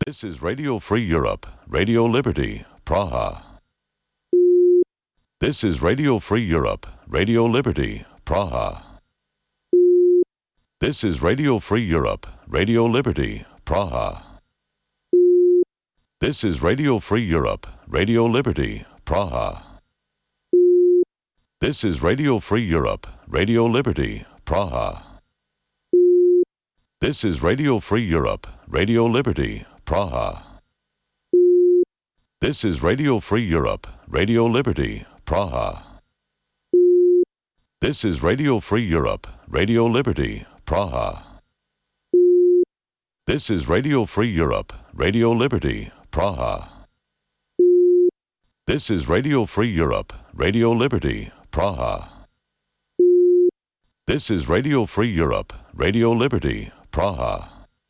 This is Radio Free Europe, Radio Liberty, Praha. This is Radio Free Europe, Radio Liberty, Praha. This is Radio Free Europe, Radio Liberty, Praha. This is Radio Free Europe, Radio Liberty, Praha. This is Radio Free Europe, Radio Liberty, Praha. This is Radio Free Europe, Radio Liberty, Praha. This is Radio Free Europe, Radio Liberty, Praha. This is Radio Free Europe, Radio Liberty, Praha. This is Radio Free Europe, Radio Liberty, Praha. This is Radio Free Europe, Radio Liberty, Praha. This is Radio Free Europe, Radio Liberty, Praha.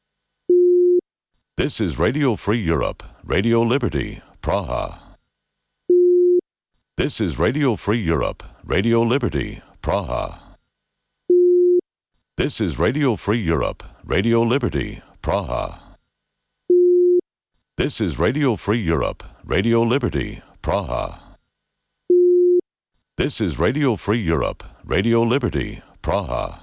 This is Radio Free Europe, Radio Liberty, Praha. This is Radio Free Europe, Radio Liberty, Praha. This is Radio Free Europe, Radio Liberty, Praha. This is Radio Free Europe, Radio Liberty, Praha. This is Radio Free Europe, Radio Liberty, Praha.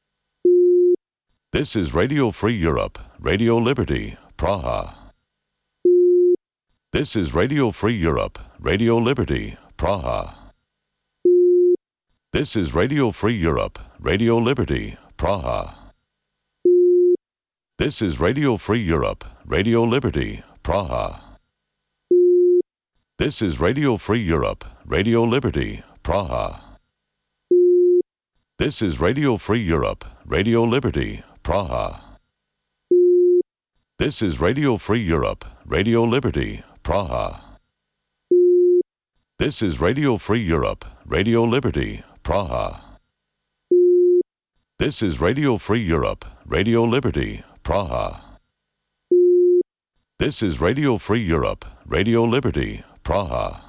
This is Radio Free Europe, Radio Liberty, Praha. This is Radio Free Europe, Radio Liberty, Praha. This is Radio Free Europe, Radio Liberty, Praha. This is Radio Free Europe, Radio Liberty, Praha. This is Radio Free Europe, Radio Liberty, Praha. This is Radio Free Europe, Radio Liberty, Praha. This is Radio Free Europe, Radio Liberty, Praha. This is Radio Free Europe, Radio Liberty, Praha. This is Radio Free Europe, Radio Liberty, Praha. This is Radio Free Europe, Radio Liberty, Praha.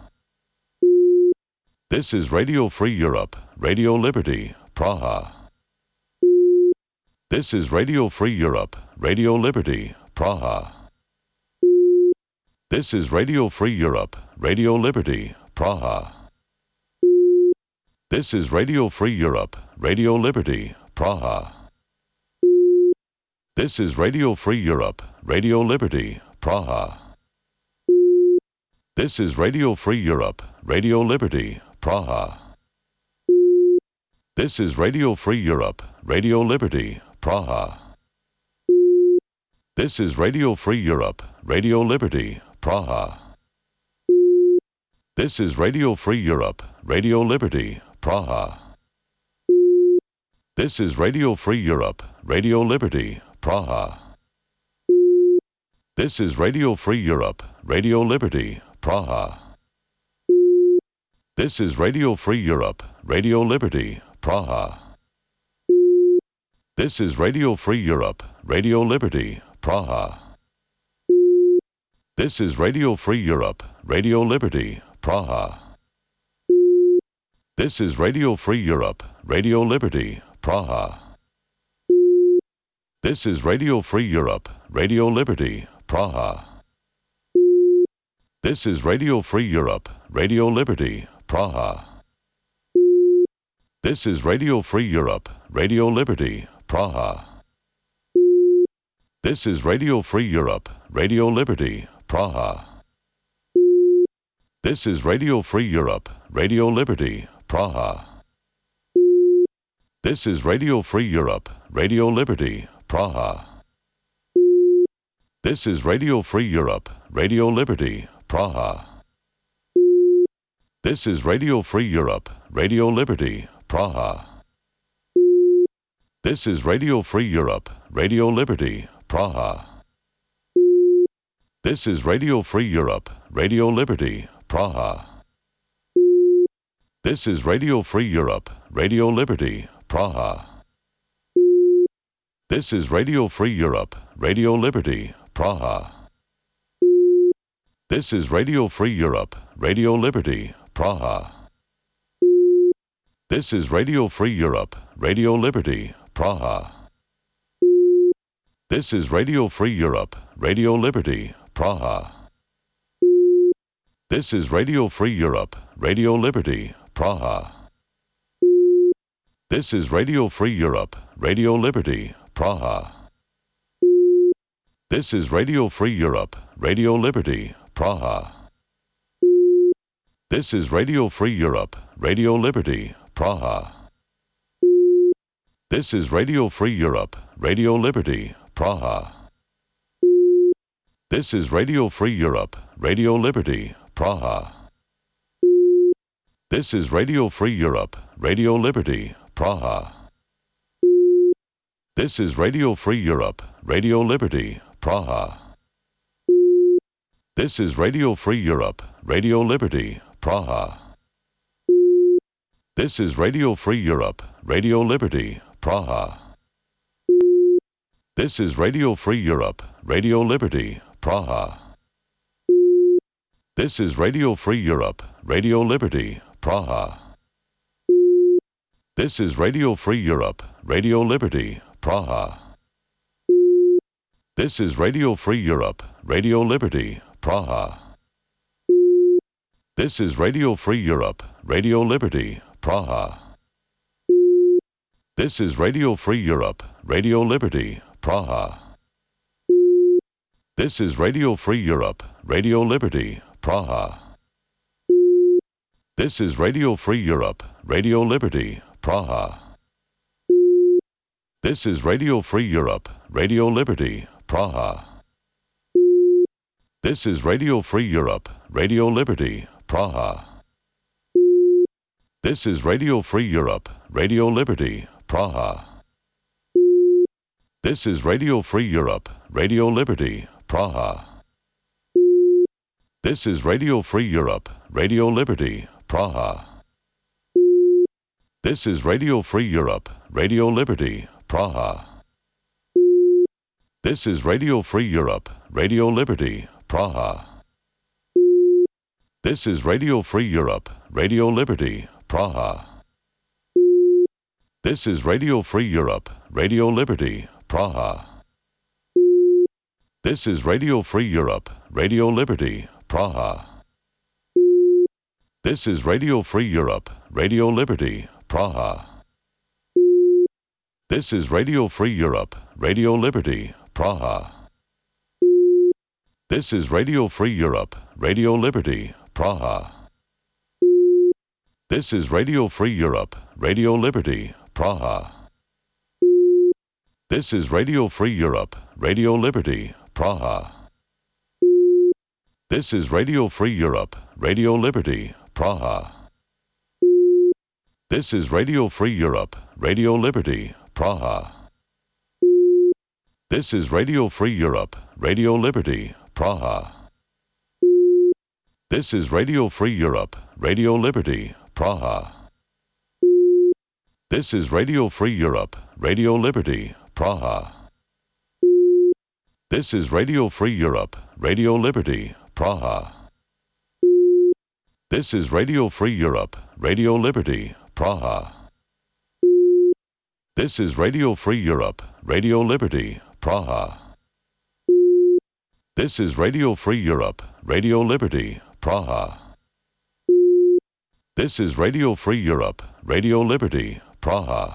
This is Radio Free Europe, Radio Liberty, Praha. This is Radio Free Europe, Radio Liberty, Praha. This is Radio Free Europe, Radio Liberty, Praha. This is Radio Free Europe, Radio Liberty, Praha. This is Radio Free Europe, Radio Liberty, Praha. This is Radio Free Europe, Radio Liberty, Praha. This is Radio Free Europe, Radio Liberty, Praha. This is Radio Free Europe, Radio Liberty, Praha. This is Radio Free Europe, Radio Liberty, Praha. This is Radio Free Europe, Radio Liberty, Praha. This is Radio Free Europe, Radio Liberty, Praha. This is Radio Free Europe, Radio Liberty, Praha. This is Radio Free Europe, Radio Liberty, Praha. This is Radio Free Europe, Radio Liberty, Praha. This is Radio Free Europe, Radio Liberty, Praha. This is Radio Free Europe, Radio Liberty, Praha. This is Radio Free Europe, Radio Liberty, Praha. This is Radio Free Europe, Radio Liberty, Praha. This is Radio Free Europe, Radio Liberty, Praha. This is Radio Free Europe, Radio Liberty, Praha. This is Radio Free Europe, Radio Liberty, Praha. This is Radio Free Europe, Radio Liberty, Praha. This is Radio Free Europe, Radio Liberty, Praha. This is Radio Free Europe, Radio Liberty, Praha. This is Radio Free Europe, Radio Liberty, Praha. This is Radio Free Europe, Radio Liberty, Praha. This is Radio Free Europe, Radio Liberty, Praha. This is Radio Free Europe, Radio Liberty, Praha. This is Radio Free Europe, Radio Liberty, Praha. This is Radio Free Europe, Radio Liberty, Praha. This is Radio Free Europe, Radio Liberty, Praha. This is Radio Free Europe, Radio Liberty, Praha. This is Radio Free Europe, Radio Liberty, Praha. This is Radio Free Europe, Radio Liberty, Praha. This is Radio Free Europe, Radio Liberty, Praha. This is Radio Free Europe, Radio Liberty, Praha. This is Radio Free Europe, Radio Liberty, Praha. This is Radio Free Europe, Radio Liberty, Praha. This is Radio Free Europe, Radio Liberty, Praha. This is Radio Free Europe, Radio Liberty, Praha. This is Radio Free Europe, Radio Liberty, Praha. This is Radio Free Europe, Radio Liberty, Praha. This is Radio Free Europe, Radio Liberty, Praha. This is Radio Free Europe, Radio Liberty, Praha. This is Radio Free Europe, Radio Liberty, Praha. This is Radio Free Europe, Radio Liberty, Praha. This is Radio Free Europe, Radio Liberty, Praha. This is Radio Free Europe, Radio Liberty, Praha. This is Radio Free Europe, Radio Liberty, Praha. This is Radio Free Europe, Radio Liberty, Praha. This is Radio Free Europe, Radio Liberty, Praha. This is Radio Free Europe, Radio Liberty, Praha. This is Radio Free Europe, Radio Liberty, Praha. This is Radio Free Europe, Radio Liberty, Praha. This is Radio Free Europe, Radio Liberty, Praha. This is Radio Free Europe, Radio Liberty, Praha. This is Radio Free Europe, Radio Liberty, Praha. This is Radio Free Europe, Radio Liberty, Praha. This is Radio Free Europe, Radio Liberty, Praha. This is Radio Free Europe, Radio Liberty, Praha. This is Radio Free Europe, Radio Liberty, Praha. This is Radio Free Europe, Radio Liberty, Praha. This is Radio Free Europe, Radio Liberty, Praha. This is Radio Free Europe, Radio Liberty, Praha. This is Radio Free Europe, Radio Liberty, Praha. This is Radio Free Europe, Radio Liberty, Praha. This is Radio Free Europe, Radio Liberty, Praha. This is Radio Free Europe, Radio Liberty, Praha. This is Radio Free Europe, Radio Liberty, Praha. This is Radio Free Europe, Radio Liberty, Praha. This is Radio Free Europe, Radio Liberty, Praha. This is Radio Free Europe, Radio Liberty, Praha. This is Radio Free Europe, Radio Liberty, Praha.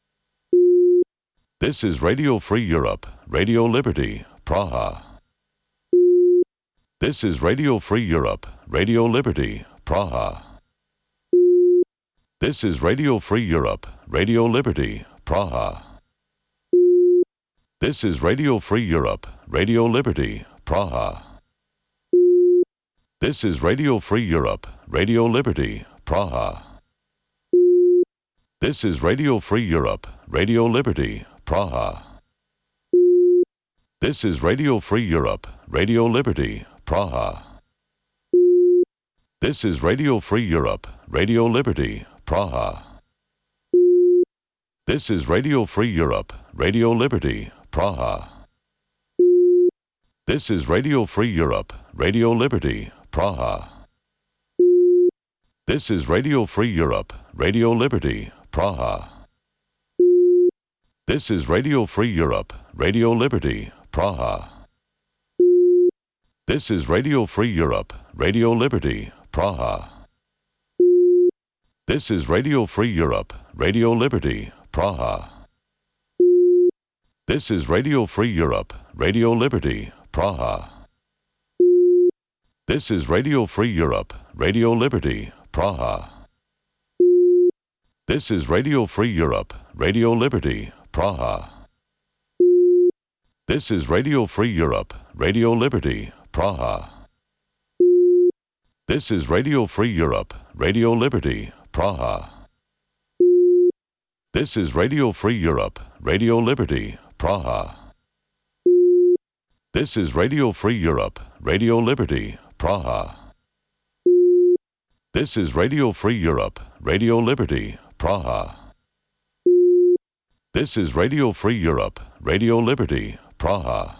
This is Radio Free Europe, Radio Liberty, Praha. This is Radio Free Europe, Radio Liberty, Praha. This is Radio Free Europe, Radio Liberty, Praha. This is Radio Free Europe, Radio Liberty, Praha. This is Radio Free Europe, Radio Liberty, Praha. This is Radio Free Europe, Radio Liberty, Praha. This is Radio Free Europe, Radio Liberty, Praha. This is Radio Free Europe, Radio Liberty, Praha. This is Radio Free Europe, Radio Liberty, Praha. This is Radio Free Europe, Radio Liberty, Praha. This is Radio Free Europe, Radio Liberty, Praha. This is Radio Free Europe, Radio Liberty, Praha. This is Radio Free Europe, Radio Liberty, Praha. This is Radio Free Europe, Radio Liberty, Praha. This is Radio Free Europe, Radio Liberty, Praha. This is Radio Free Europe, Radio Liberty, Praha. This is Radio Free Europe, Radio Liberty, Praha. This is Radio Free Europe, Radio Liberty, Praha. This is Radio Free Europe, Radio Liberty, Praha. This is Radio Free Europe, Radio Liberty, Praha. This is Radio Free Europe, Radio Liberty, Praha. This is Radio Free Europe, Radio Liberty, Praha. This is Radio Free Europe, Radio Liberty, Praha.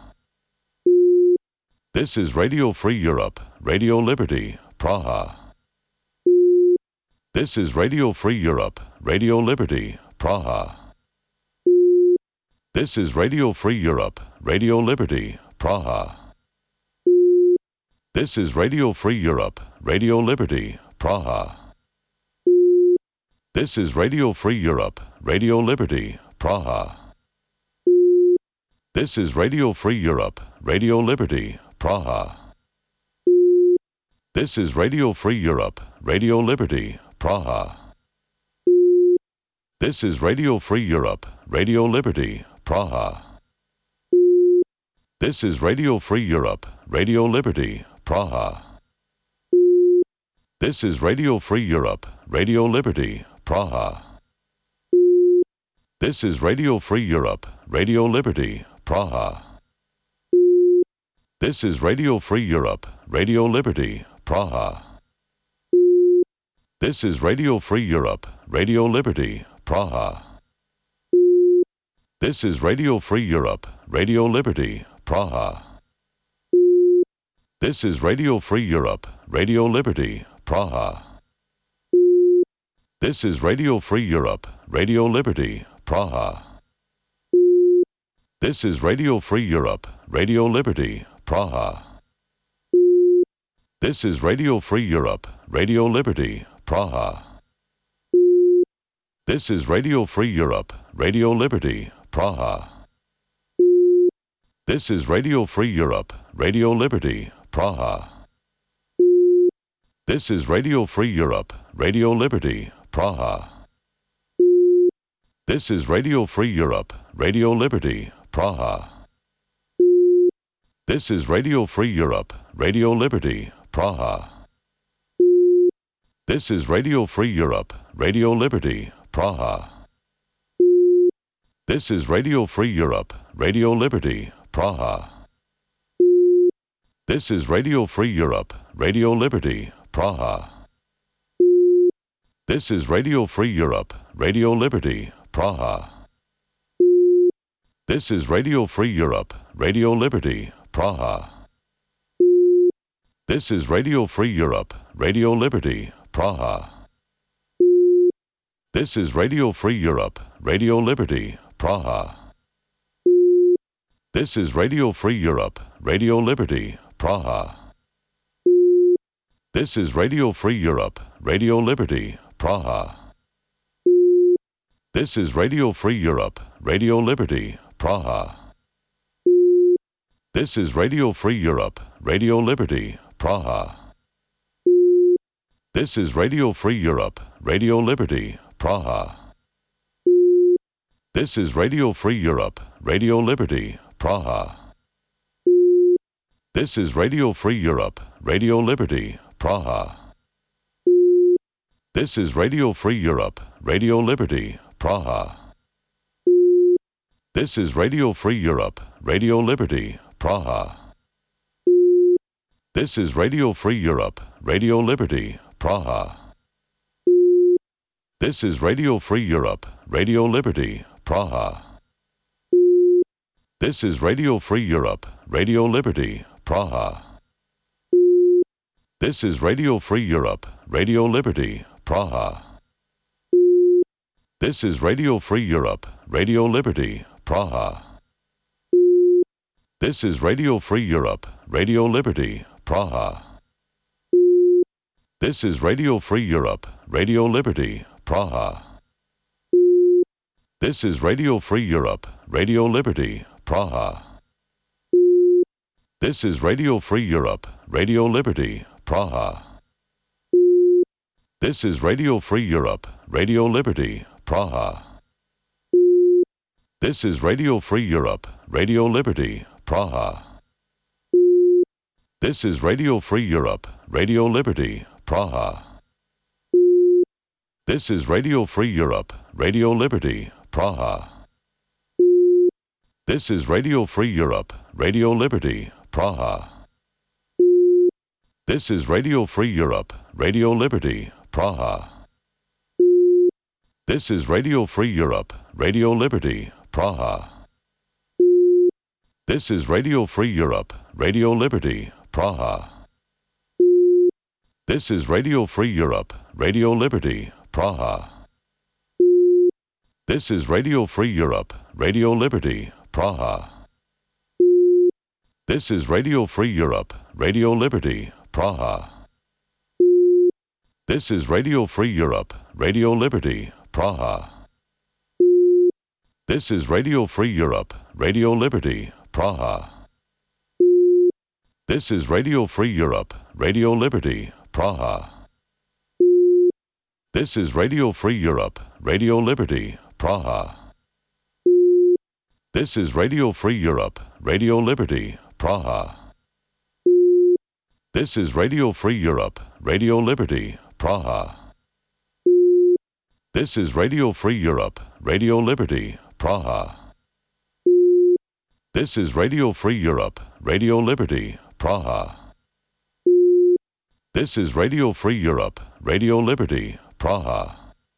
This is Radio Free Europe, Radio Liberty, Praha. This is Radio Free Europe, Radio Liberty, Praha. This is Radio Free Europe, Radio Liberty, Praha. This is Radio Free Europe, Radio Liberty, Praha. This is Radio Free Europe, Radio Liberty, Praha. This is Radio Free Europe, Radio Liberty, Praha. This is Radio Free Europe, Radio Liberty, Praha. This is Radio Free Europe, Radio Liberty, Praha. This is Radio Free Europe, Radio Liberty, Praha. This is Radio Free Europe, Radio Liberty, Praha. This is Radio Free Europe, Radio Liberty, Praha. This is Radio Free Europe, Radio Liberty, Praha. This is Radio Free Europe, Radio Liberty, Praha. This is Radio Free Europe, Radio Liberty, Praha. This is Radio Free Europe, Radio Liberty, Praha. This is Radio Free Europe, Radio Liberty, Praha. This is Radio Free Europe, Radio Liberty, Praha. This is Radio Free Europe, Radio Liberty, Praha. This is Radio Free Europe, Radio Liberty, Praha. This is Radio Free Europe, Radio Liberty, Praha. This is Radio Free Europe, Radio Liberty, Praha. This is Radio Free Europe, Radio Liberty, Praha. This is Radio Free Europe, Radio Liberty, Praha. This is Radio Free Europe, Radio Liberty, Praha. This is Radio Free Europe, Radio Liberty, Praha. This is Radio Free Europe, Radio Liberty, Praha. This is Radio Free Europe, Radio Liberty, Praha. This is Radio Free Europe, Radio Liberty, Praha. This is Radio Free Europe, Radio Liberty, Praha. This is Radio Free Europe, Radio Liberty, Praha. This is Radio Free Europe, Radio Liberty, Praha. This is Radio Free Europe, Radio Liberty, Praha. This is Radio Free Europe, Radio Liberty, Praha. This is Radio Free Europe, Radio Liberty, Praha. This is Radio Free Europe, Radio Liberty, Praha. This is Radio Free Europe, Radio Liberty, Praha. This is Radio Free Europe, Radio Liberty, Praha. This is Radio Free Europe, Radio Liberty, Praha. This is Radio Free Europe, Radio Liberty, Praha. This is Radio Free Europe, Radio Liberty, Praha. This is Radio Free Europe, Radio Liberty, Praha. This is Radio Free Europe, Radio Liberty, Praha. This is Radio Free Europe, Radio Liberty, Praha. This is Radio Free Europe, Radio Liberty, Praha. This is Radio Free Europe, Radio Liberty, Praha. This is Radio Free Europe, Radio Liberty, Praha. This is Radio Free Europe, Radio Liberty, Praha. This is Radio Free Europe, Radio Liberty, Praha. This is Radio Free Europe, Radio Liberty, Praha. This is Radio Free Europe, Radio Liberty, Praha. This is Radio Free Europe, Radio Liberty, Praha. This is Radio Free Europe, Radio Liberty, Praha. This is Radio Free Europe, Radio Liberty, Praha. This is Radio Free Europe, Radio Liberty, Praha. This is Radio Free Europe, Radio Liberty, Praha. This is Radio Free Europe, Radio Liberty, Praha. This is Radio Free Europe, Radio Liberty, Praha. This is Radio Free Europe, Radio Liberty, Praha. This is Radio Free Europe, Radio Liberty, Praha. This is Radio Free Europe, Radio Liberty, Praha. This is Radio Free Europe, Radio Liberty, Praha. This is Radio Free Europe, Radio Liberty, Praha. This is Radio Free Europe, Radio Liberty, Praha. This is Radio Free Europe, Radio Liberty, Praha. This is Radio Free Europe, Radio Liberty, Praha. This is Radio Free Europe, Radio Liberty, Praha. This is Radio Free Europe, Radio Liberty, Praha. This is Radio Free Europe, Radio Liberty, Praha.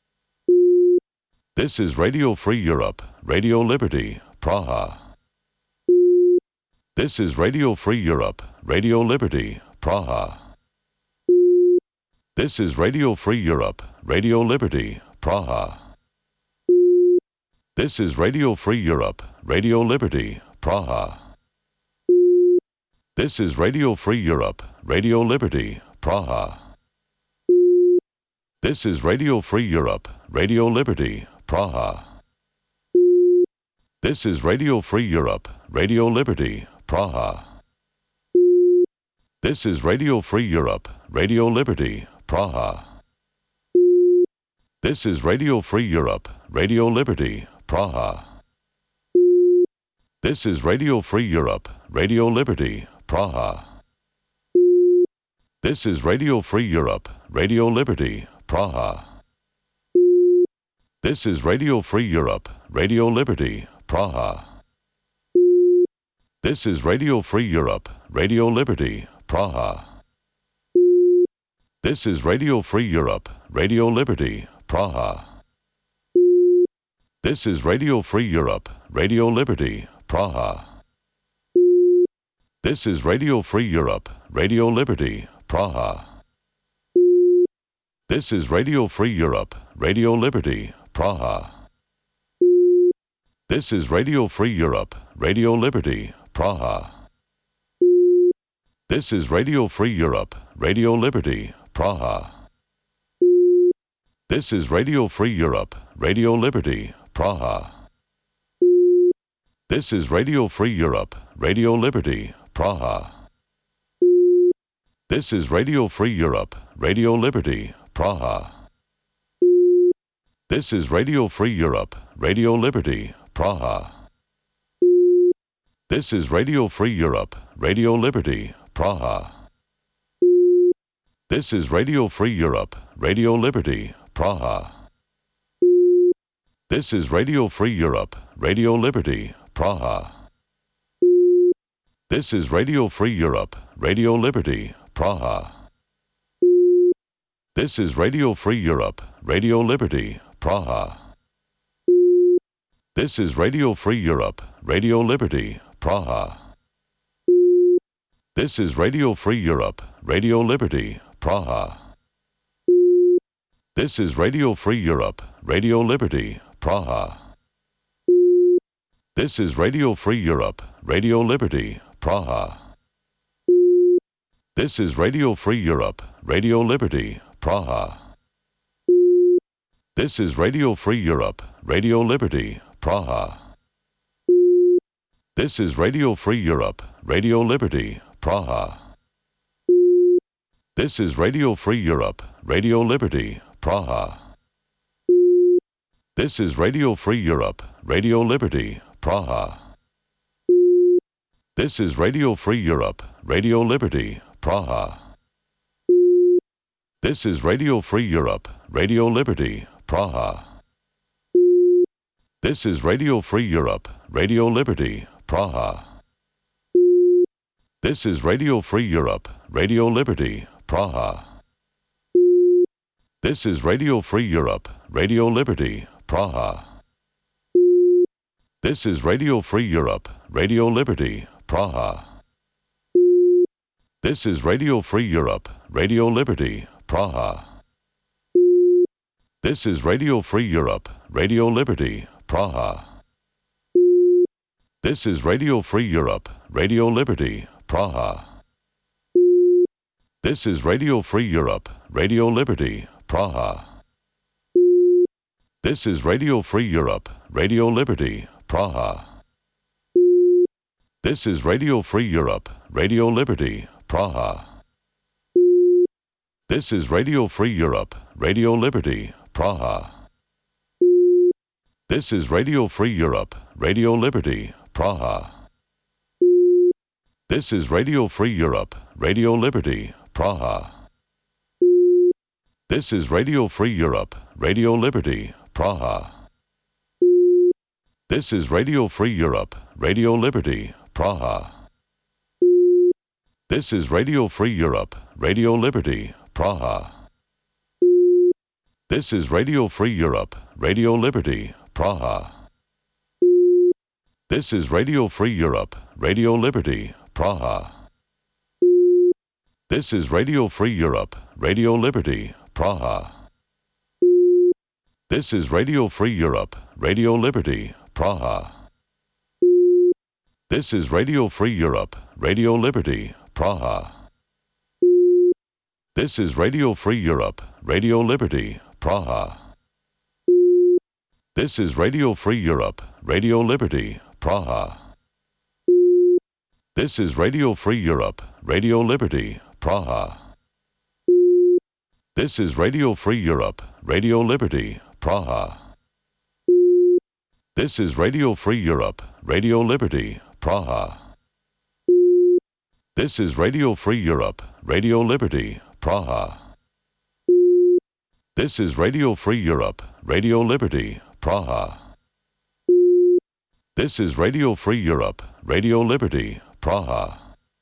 This is Radio Free Europe, Radio Liberty, Praha. This is Radio Free Europe, Radio Liberty, Praha. This is Radio Free Europe, Radio Liberty, Praha. This is Radio Free Europe, Radio Liberty, Praha. This is Radio Free Europe, Radio Liberty, Praha. This is Radio Free Europe, Radio Liberty, Praha. This is Radio Free Europe, Radio Liberty, Praha. This is Radio Free Europe, Radio Liberty, Praha. This is Radio Free Europe, Radio Liberty, Praha. This is Radio Free Europe, Radio Liberty, Praha. This is Radio Free Europe, Radio Liberty, Praha. This is Radio Free Europe, Radio Liberty, Praha. This is Radio Free Europe, Radio Liberty, Praha. This is Radio Free Europe, Radio Liberty, Praha. This is Radio Free Europe, Radio Liberty, Praha. This is Radio Free Europe, Radio Liberty, Praha. This is Radio Free Europe, Radio Liberty, Praha. This is Radio Free Europe, Radio Liberty, Praha. This is Radio Free Europe, Radio Liberty, Praha. This is Radio Free Europe, Radio Liberty, Praha. This is Radio Free Europe, Radio Liberty, Praha. This is Radio Free Europe, Radio Liberty, Praha. This is Radio Free Europe, Radio Liberty, Praha. This is Radio Free Europe, Radio Liberty, Praha. This is Radio Free Europe, Radio Liberty, Praha. This is Radio Free Europe, Radio Liberty, Praha. This is Radio Free Europe, Radio Liberty, Praha. This is Radio Free Europe, Radio Liberty, Praha. This is Radio Free Europe, Radio Liberty, Praha. This is Radio Free Europe, Radio Liberty, Praha. This is Radio Free Europe, Radio Liberty, Praha. This is Radio Free Europe, Radio Liberty, Praha. This is Radio Free Europe, Radio Liberty, Praha. This is Radio Free Europe, Radio Liberty, Praha. This is Radio Free Europe, Radio Liberty, Praha. This is Radio Free Europe, Radio Liberty, Praha. This is Radio Free Europe, Radio Liberty, Praha. This is Radio Free Europe, Radio Liberty, Praha. This is Radio Free Europe, Radio Liberty, Praha. This is Radio Free Europe, Radio Liberty, Praha. This is Radio Free Europe, Radio Liberty, Praha. This is Radio Free Europe, Radio Liberty, Praha. This is Radio Free Europe, Radio Liberty, Praha. This is Radio Free Europe, Radio Liberty, Praha. This is Radio Free Europe, Radio Liberty, Praha. This is Radio Free Europe, Radio Liberty, Praha. This is Radio Free Europe, Radio Liberty, Praha. This is Radio Free Europe, Radio Liberty, Praha. This is Radio Free Europe, Radio Liberty, Praha. This is Radio Free Europe, Radio Liberty, Praha. This is Radio Free Europe, Radio Liberty, Praha. This is Radio Free Europe, Radio Liberty, Praha. This is Radio Free Europe, Radio Liberty, Praha. This is Radio Free Europe, Radio Liberty, Praha. This is Radio Free Europe, Radio Liberty, Praha. This is Radio Free Europe, Radio Liberty, Praha. This is Radio Free Europe, Radio Liberty, Praha. This is Radio Free Europe, Radio Liberty, Praha. This is Radio Free Europe, Radio Liberty, Praha. This is Radio Free Europe, Radio Liberty, Praha. This is Radio Free Europe, Radio Liberty, Praha. This is Radio Free Europe, Radio Liberty, Praha. This is Radio Free Europe, Radio Liberty, Praha. This is Radio Free Europe, Radio Liberty, Praha. This is Radio Free Europe, Radio Liberty, Praha. This is Radio Free Europe, Radio Liberty, Praha. This is Radio Free Europe, Radio Liberty, Praha. This is Radio Free Europe, Radio Liberty, Praha.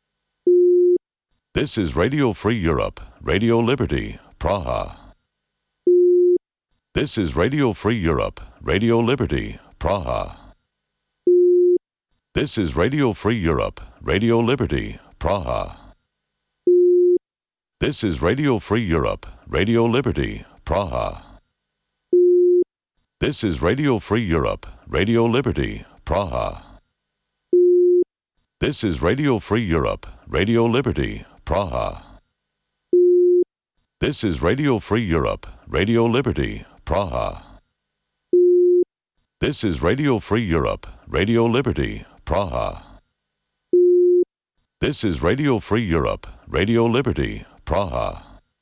This is Radio Free Europe, Radio Liberty, Praha. This is Radio Free Europe, Radio Liberty, Praha. This is Radio Free Europe, Radio Liberty, Praha. This is Radio Free Europe, Radio Liberty, Praha. This is Radio Free Europe, Radio Liberty, Praha. This is Radio Free Europe, Radio Liberty, Praha. This is Radio Free Europe, Radio Liberty, Praha. This is Radio Free Europe, Radio Liberty, Praha. This is Radio Free Europe, Radio Liberty, Praha.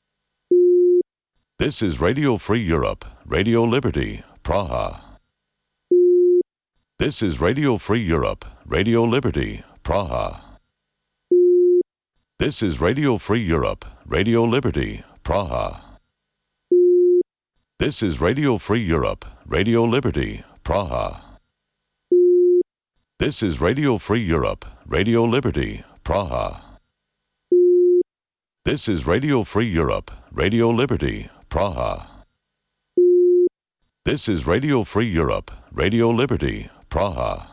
This is Radio Free Europe, Radio Liberty, Praha. This is Radio Free Europe, Radio Liberty, Praha. This is Radio Free Europe, Radio Liberty, Praha. This is Radio Free Europe, Radio Liberty, Praha. This is Radio Free Europe, Radio Liberty, Praha. This is Radio Free Europe, Radio Liberty, Praha. This is Radio Free Europe, Radio Liberty, Praha.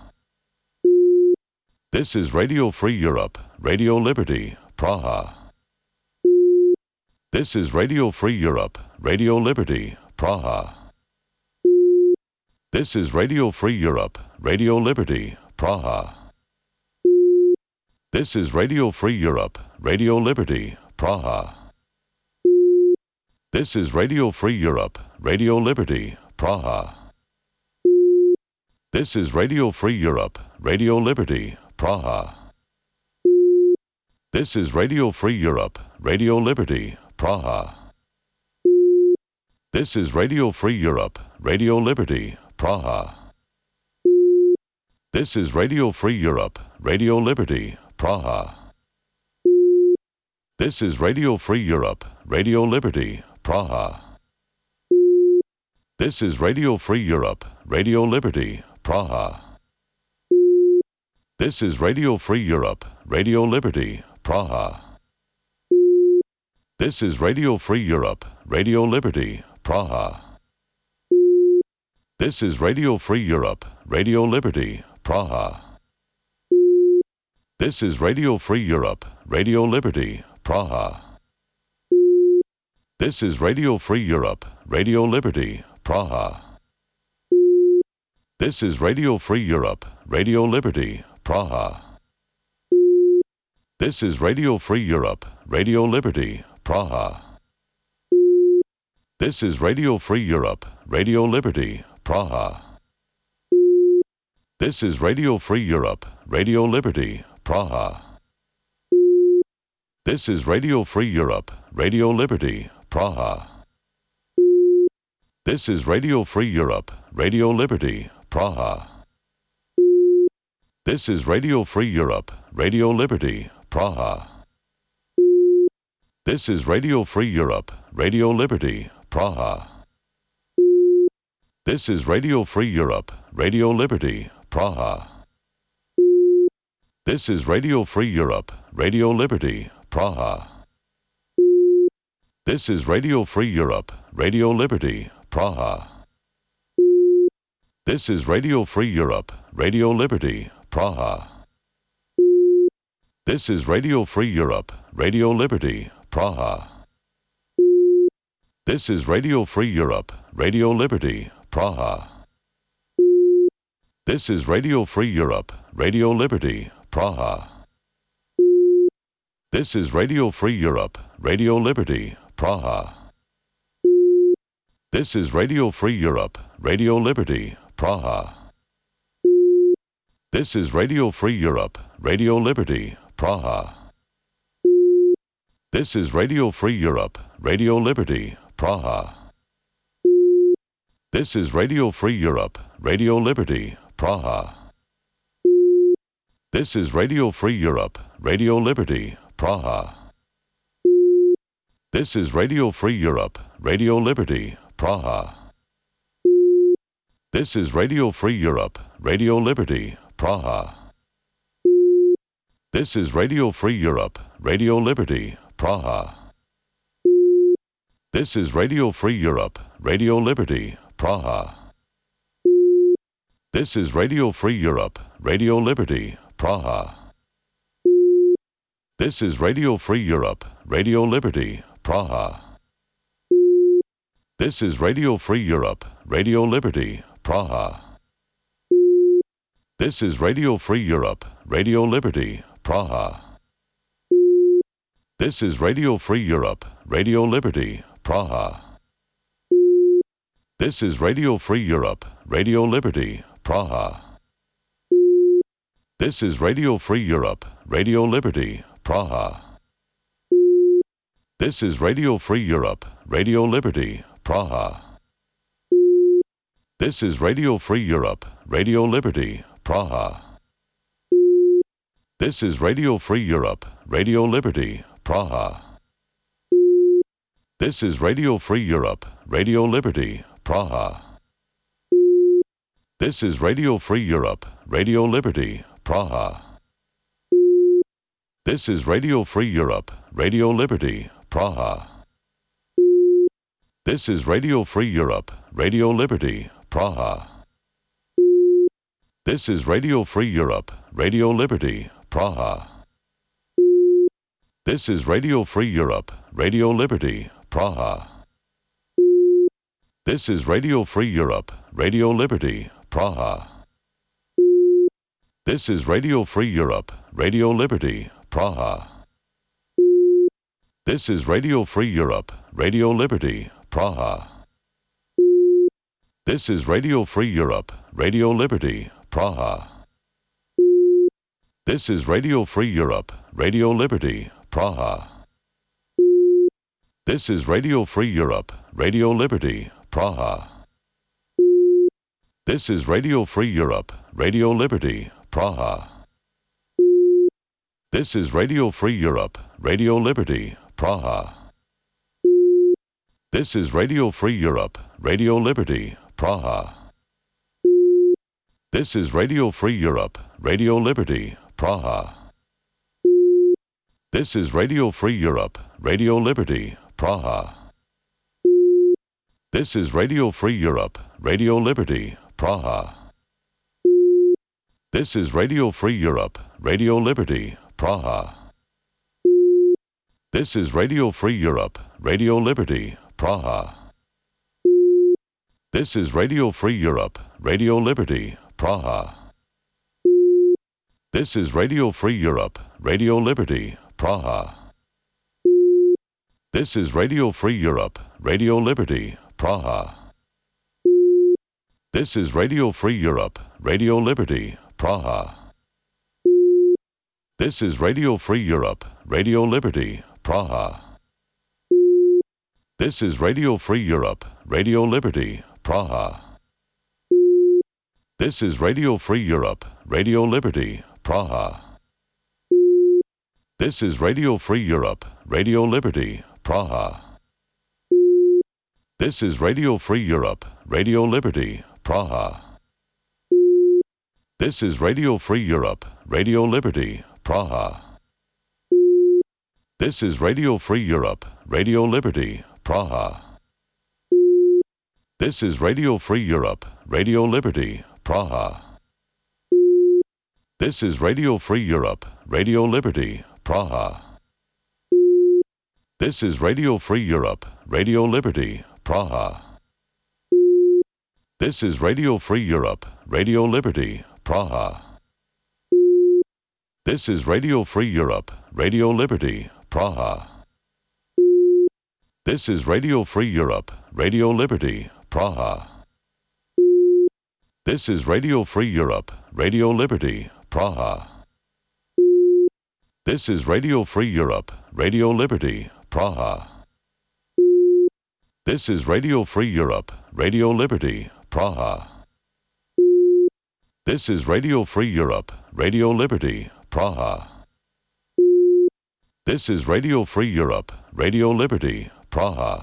This is Radio Free Europe, Radio Liberty, Praha. This is Radio Free Europe, Radio Liberty, Praha. This is Radio Free Europe, Radio Liberty, Praha. This is Radio Free Europe, Radio Liberty, Praha. This is Radio Free Europe, Radio Liberty, Praha. This is Radio Free Europe, Radio Liberty, Praha. This is Radio Free Europe, Radio Liberty, Praha. This is Radio Free Europe, Radio Liberty, Praha. This is Radio Free Europe, Radio Liberty, Praha. This is Radio Free Europe, Radio Liberty, Praha. This is Radio Free Europe, Radio Liberty, Praha. This is Radio Free Europe, Radio Liberty, Praha. This is Radio Free Europe, Radio Liberty, Praha. This is Radio Free Europe, Radio Liberty, Praha. This is Radio Free Europe, Radio Liberty, Praha. This is Radio Free Europe, Radio Liberty, Praha. This is Radio Free Europe, Radio Liberty, Praha. This is Radio Free Europe, Radio Liberty, Praha. This is Radio Free Europe, Radio Liberty, Praha. This is Radio Free Europe, Radio Liberty, Praha. This is Radio Free Europe, Radio Liberty, Praha. This is Radio Free Europe, Radio Liberty, Praha. This is Radio Free Europe, Radio Liberty, Praha. This is Radio Free Europe, Radio Liberty, Praha. This is Radio Free Europe, Radio Liberty, Praha. This is Radio Free Europe, Radio Liberty, Praha. This is Radio Free Europe, Radio Liberty, Praha. This is Radio Free Europe, Radio Liberty, Praha. This is Radio Free Europe, Radio Liberty, Praha. This is Radio Free Europe, Radio Liberty, Praha. This is Radio Free Europe, Radio Liberty, Praha. This is Radio Free Europe, Radio Liberty, Praha. This is Radio Free Europe, Radio Liberty, Praha. This is Radio Free Europe, Radio Liberty, Praha. This is Radio Free Europe, Radio Liberty, Praha. This is Radio Free Europe, Radio Liberty, Praha. This is Radio Free Europe, Radio Liberty, Praha. This is Radio Free Europe, Radio Liberty, Praha. This is Radio Free Europe, Radio Liberty, Praha. This is Radio Free Europe, Radio Liberty, Praha. This is Radio Free Europe, Radio Liberty, Praha. This is Radio Free Europe, Radio Liberty, Praha. This is Radio Free Europe, Radio Liberty, Praha. This is Radio Free Europe, Radio Liberty, Praha. This is Radio Free Europe, Radio Liberty, Praha. This is Radio Free Europe, Radio Liberty, Praha. This is Radio Free Europe, Radio Liberty, Praha. This is Radio Free Europe, Radio Liberty, Praha. This is Radio Free Europe, Radio Liberty, Praha. This is Radio Free Europe, Radio Liberty, Praha. This is Radio Free Europe, Radio Liberty, Praha. This is Radio Free Europe, Radio Liberty, Praha. This is Radio Free Europe, Radio Liberty, Praha. This is Radio Free Europe, Radio Liberty, Praha. This is Radio Free Europe, Radio Liberty, Praha. This is Radio Free Europe, Radio Liberty, Praha. This is Radio Free Europe, Radio Liberty, Praha. This is Radio Free Europe, Radio Liberty, Praha. This is Radio Free Europe, Radio Liberty, Praha. This is Radio Free Europe, Radio Liberty, Praha. This is Radio Free Europe, Radio Liberty, Praha. This is Radio Free Europe, Radio Liberty, Praha. This is Radio Free Europe, Radio Liberty, Praha. This is Radio Free Europe, Radio Liberty, Praha. This is Radio Free Europe, Radio Liberty, Praha. This is Radio Free Europe, Radio Liberty, Praha. This is Radio Free Europe, Radio Liberty, Praha. This is Radio Free Europe, Radio Liberty, Praha. This is Radio Free Europe, Radio Liberty, Praha. This is Radio Free Europe, Radio Liberty, Praha. This is Radio Free Europe, Radio Liberty, Praha. This is Radio Free Europe, Radio Liberty, Praha. This is Radio Free Europe, Radio Liberty, Praha. This is Radio Free Europe, Radio Liberty, Praha. This is Radio Free Europe, Radio Liberty, Praha. This is Radio Free Europe, Radio Liberty, Praha. This is Radio Free Europe, Radio Liberty, Praha. This is Radio Free Europe, Radio Liberty, Praha. This is Radio Free Europe, Radio Liberty, Praha. This is Radio Free Europe, Radio Liberty, Praha. This is Radio Free Europe, Radio Liberty, Praha. This is Radio Free Europe, Radio Liberty, Praha. This is Radio Free Europe, Radio Liberty, Praha. This is Radio Free Europe, Radio Liberty, Praha. This is Radio Free Europe, Radio Liberty, Praha. This is Radio Free Europe, Radio Liberty, Praha. This is Radio Free Europe, Radio Liberty, Praha. This is Radio Free Europe, Radio Liberty, Praha. This is Radio Free Europe, Radio Liberty, Praha. This is Radio Free Europe, Radio Liberty, Praha. This is Radio Free Europe, Radio Liberty, Praha. This is Radio Free Europe, Radio Liberty, Praha. This is Radio Free Europe, Radio Liberty, Praha.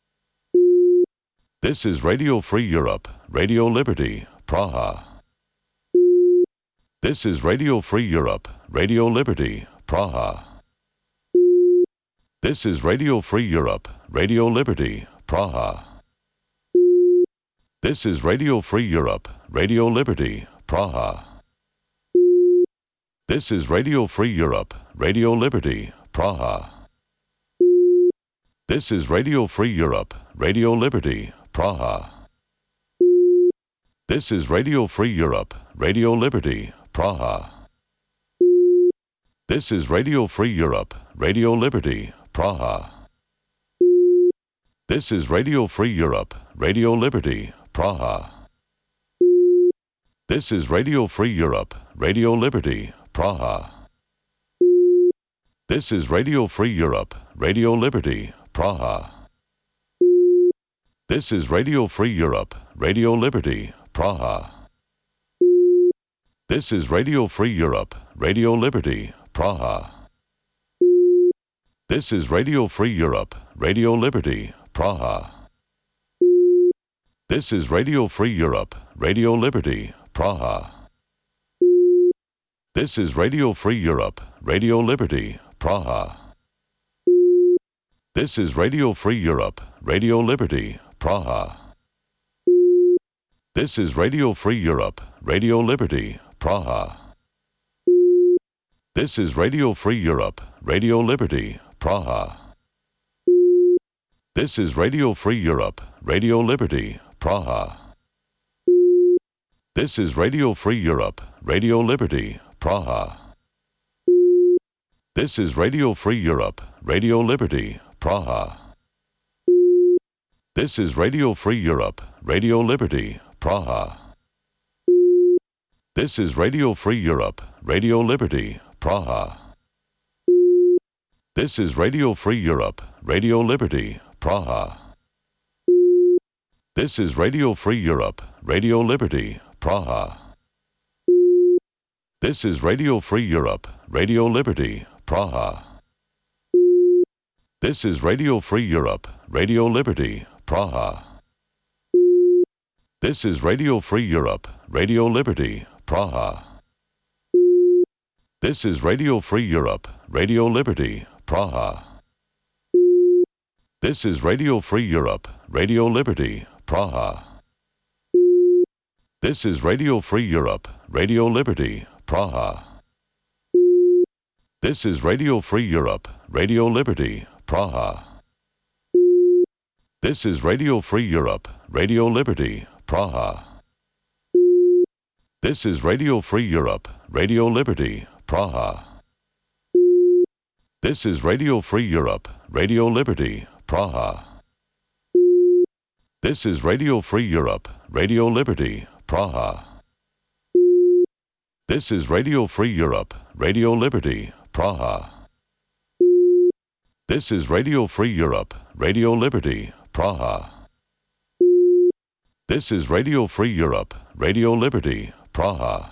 This is Radio Free Europe, Radio Liberty, Praha. This is Radio Free Europe, Radio Liberty, Praha. This is Radio Free Europe, Radio Liberty, Praha. This is Radio Free Europe, Radio Liberty, Praha. This is Radio Free Europe, Radio Liberty, Praha. This is Radio Free Europe, Radio Liberty, Praha. This is Radio Free Europe, Radio Liberty, Praha. This is Radio Free Europe, Radio Liberty, Praha. This is Radio Free Europe, Radio Liberty, Praha. This is Radio Free Europe, Radio Liberty, Praha. This is Radio Free Europe, Radio Liberty, Praha. This is Radio Free Europe, Radio Liberty, Praha. This is Radio Free Europe, Radio Liberty, Praha. This is Radio Free Europe, Radio Liberty, Praha. This is Radio Free Europe, Radio Liberty, Praha. This is Radio Free Europe, Radio Liberty, Praha. This is Radio Free Europe, Radio Liberty, Praha. This is Radio Free Europe, Radio Liberty, Praha. This is Radio Free Europe, Radio Liberty, Praha. This is Radio Free Europe, Radio Liberty, Praha. This is Radio Free Europe, Radio Liberty, Praha. This is Radio Free Europe, Radio Liberty, Praha. This is Radio Free Europe, Radio Liberty, Praha. This is Radio Free Europe, Radio Liberty, Praha. This is Radio Free Europe, Radio Liberty, Praha. This is Radio Free Europe, Radio Liberty, Praha. This is Radio Free Europe, Radio Liberty, Praha. This is Radio Free Europe, Radio Liberty, Praha. This is Radio Free Europe, Radio Liberty, Praha. This is Radio Free Europe, Radio Liberty, Praha. This is Radio Free Europe, Radio Liberty, Praha. This is Radio Free Europe, Radio Liberty, Praha. This is Radio Free Europe, Radio Liberty, Praha. This is Radio Free Europe, Radio Liberty, Praha. This is Radio Free Europe, Radio Liberty, Praha. This is Radio Free Europe, Radio Liberty, Praha. This is Radio Free Europe, Radio Liberty, Praha. This is Radio Free Europe, Radio Liberty, Praha. This is Radio Free Europe, Radio Liberty, Praha. This is Radio Free Europe, Radio Liberty, Praha.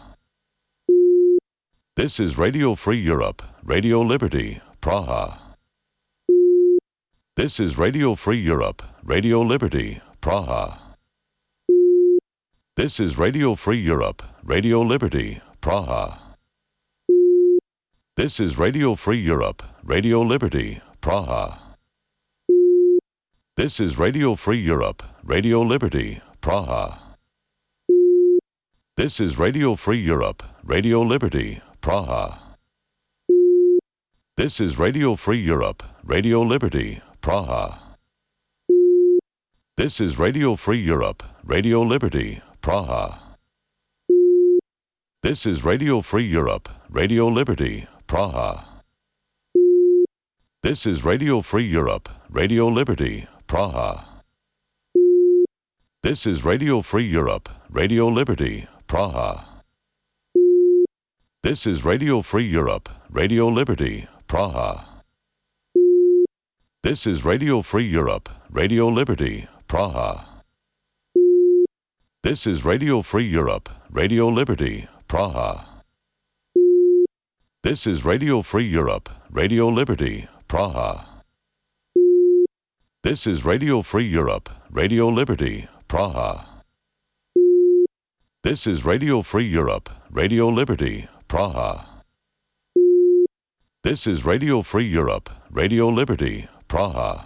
This is Radio Free Europe, Radio Liberty, Praha. This is Radio Free Europe, Radio Liberty, Praha. This is Radio Free Europe, Radio Liberty, Praha. This is Radio Free Europe, Radio Liberty, Praha. This is Radio Free Europe, Radio Liberty, Praha. This is Radio Free Europe, Radio Liberty, Praha. This is Radio Free Europe, Radio Liberty, Praha. This is Radio Free Europe, Radio Liberty, Praha. This is Radio Free Europe, Radio Liberty, Praha. This is Radio Free Europe, Radio Liberty, Praha. This is Radio Free Europe, Radio Liberty, Praha. This is Radio Free Europe, Radio Liberty, Praha. This is Radio Free Europe, Radio Liberty, Praha. This is Radio Free Europe, Radio Liberty, Praha. This is Radio Free Europe, Radio Liberty, Praha. This is Radio Free Europe, Radio Liberty, Praha. This is Radio Free Europe, Radio Liberty, Praha. This is Radio Free Europe, Radio Liberty, Praha.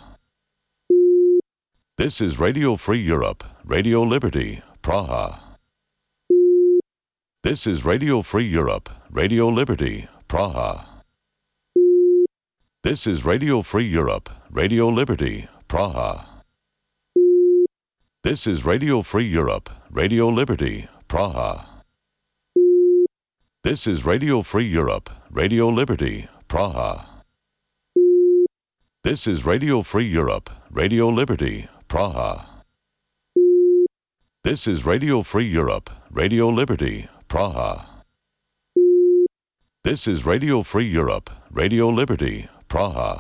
This is Radio Free Europe, Radio Liberty, Praha. This is Radio Free Europe, Radio Liberty, Praha. This is Radio Free Europe, Radio Liberty, Praha. This is Radio Free Europe, Radio Liberty, Praha. This is Radio Free Europe, Radio Liberty, Praha. This is Radio Free Europe, Radio Liberty, Praha. This is Radio Free Europe, Radio Liberty, Praha. This is Radio Free Europe, Radio Liberty, Praha.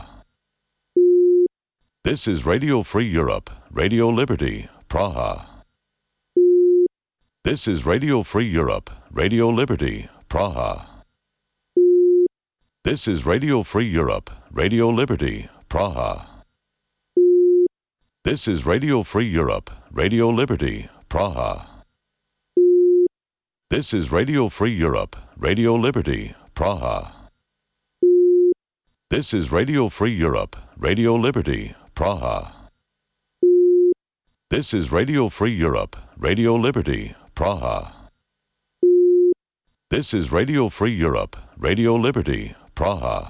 This is Radio Free Europe, Radio Liberty, Praha. This is Radio Free Europe, Radio Liberty, Praha. This is Radio Free Europe, Radio Liberty, Praha. This is Radio Free Europe, Radio Liberty, Praha. This is Radio Free Europe, Radio Liberty, Praha. This is Radio Free Europe, Radio Liberty, Praha. This is Radio Free Europe, Radio Liberty, Praha. This is Radio Free Europe, Radio Liberty, Praha.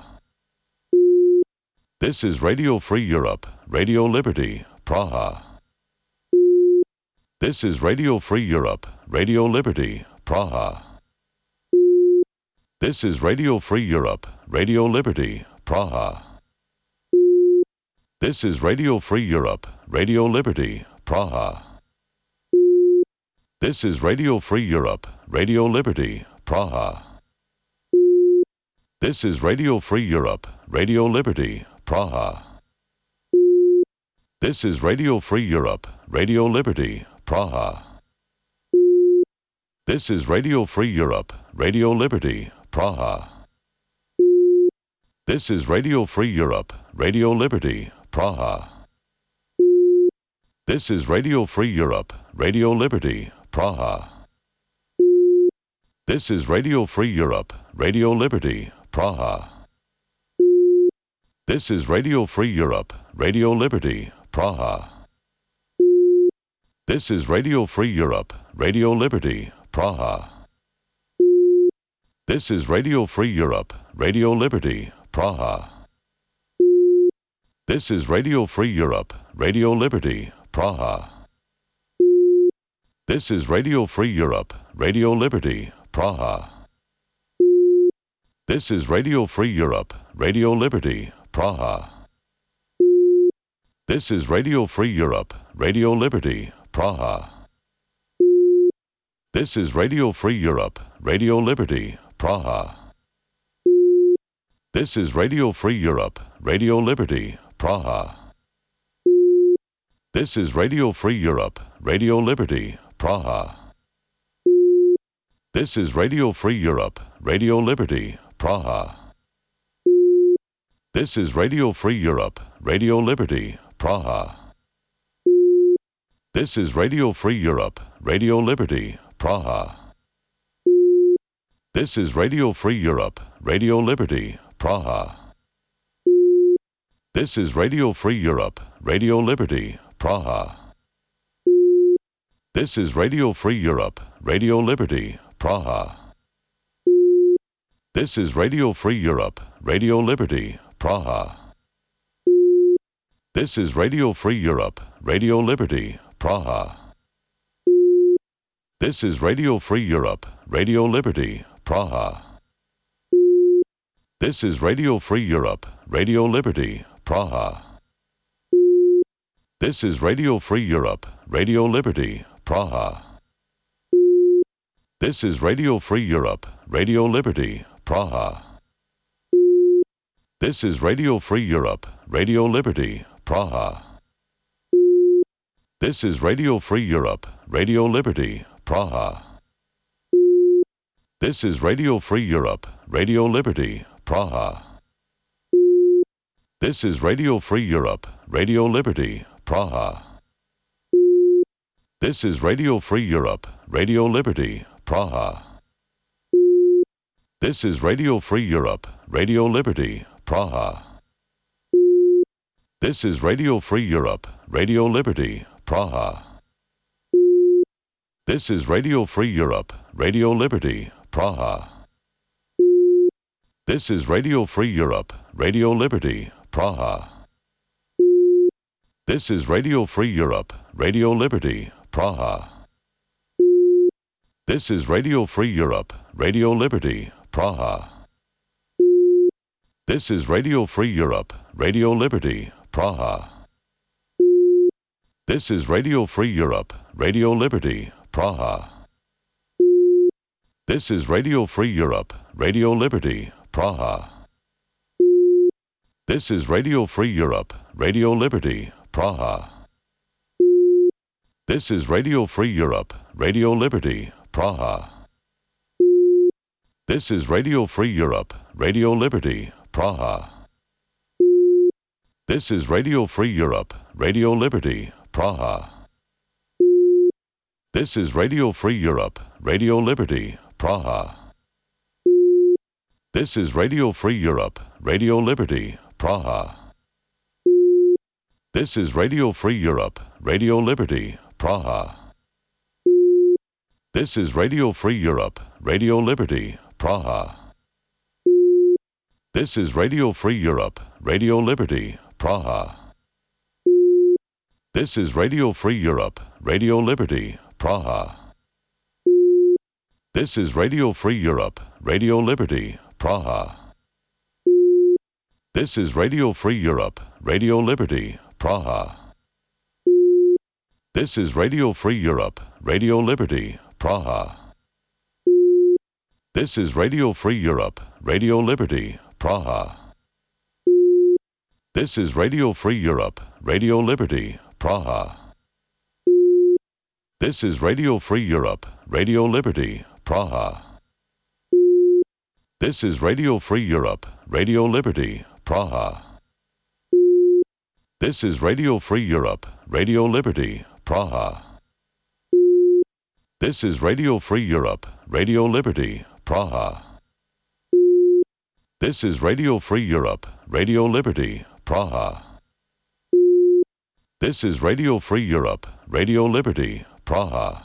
This is Radio Free Europe, Radio Liberty, Praha. This is Radio Free Europe, Radio Liberty, Praha. This is Radio Free Europe, Radio Liberty, Praha. This is Radio Free Europe, Radio Liberty, Praha. This is Radio Free Europe, Radio Liberty, Praha. This is Radio Free Europe, Radio Liberty, Praha. This is Radio Free Europe, Radio Liberty, Praha. This is Radio Free Europe, Radio Liberty, Praha. This is Radio Free Europe, Radio Liberty, Praha. This is Radio Free Europe, Radio Liberty, Praha. This is Radio Free Europe, Radio Liberty, Praha. This is Radio Free Europe, Radio Liberty, Praha. This is Radio Free Europe, Radio Liberty, Praha. This is Radio Free Europe, Radio Liberty, Praha. This is Radio Free Europe, Radio Liberty, Praha. This is Radio Free Europe, Radio Liberty, Praha. This is Radio Free Europe, Radio Liberty, Praha. This is Radio Free Europe, Radio Liberty, Praha. This is Radio Free Europe, Radio Liberty, Praha. This is Radio Free Europe, Radio Liberty, Praha. This is Radio Free Europe, Radio Liberty, Praha. This is Radio Free Europe, Radio Liberty, Praha. This is Radio Free Europe, Radio Liberty, Praha. This is Radio Free Europe, Radio Liberty, Praha. This is Radio Free Europe, Radio Liberty, Praha. This is Radio Free Europe, Radio Liberty, Praha. This is Radio Free Europe, Radio Liberty, Praha. This is Radio Free Europe, Radio Liberty, Praha. This is Radio Free Europe, Radio Liberty, Praha. This is Radio Free Europe, Radio Liberty, Praha. This is Radio Free Europe, Radio Liberty, Praha. This is Radio Free Europe, Radio Liberty, Praha. This is Radio Free Europe, Radio Liberty, Praha. This is Radio Free Europe, Radio Liberty, Praha. This is Radio Free Europe, Radio Liberty, Praha. This is Radio Free Europe, Radio Liberty, Praha. This is Radio Free Europe, Radio Liberty, Praha. This is Radio Free Europe, Radio Liberty, Praha. This is Radio Free Europe, Radio Liberty, Praha. This is Radio Free Europe, Radio Liberty, Praha. This is Radio Free Europe, Radio Liberty, Praha. This is Radio Free Europe, Radio Liberty, Praha. This is Radio Free Europe, Radio Liberty, Praha. This is Radio Free Europe, Radio Liberty, Praha. This is Radio Free Europe, Radio Liberty, Praha. This is Radio Free Europe, Radio Liberty, Praha. This is Radio Free Europe, Radio Liberty, Praha. This is Radio Free Europe, Radio Liberty, Praha. This is Radio Free Europe, Radio Liberty, Praha. This is Radio Free Europe, Radio Liberty, Praha. This is Radio Free Europe, Radio Liberty, Praha. This is Radio Free Europe, Radio Liberty, Praha. This is Radio Free Europe, Radio Liberty, Praha. This is Radio Free Europe, Radio Liberty, Praha. This is Radio Free Europe, Radio Liberty, Praha. This is Radio Free Europe, Radio Liberty, Praha. This is Radio Free Europe, Radio Liberty, Praha. This is Radio Free Europe, Radio Liberty, Praha. This is Radio Free Europe, Radio Liberty, Praha. This is Radio Free Europe, Radio Liberty, Praha. This is Radio Free Europe, Radio Liberty, Praha. This is Radio Free Europe, Radio Liberty, Praha. This is Radio Free Europe, Radio Liberty, Praha. This is Radio Free Europe, Radio Liberty, Praha. This is Radio Free Europe, Radio Liberty, Praha. This is Radio Free Europe, Radio Liberty, Praha. This is Radio Free Europe, Radio Liberty, Praha. This is Radio Free Europe, Radio Liberty, Praha.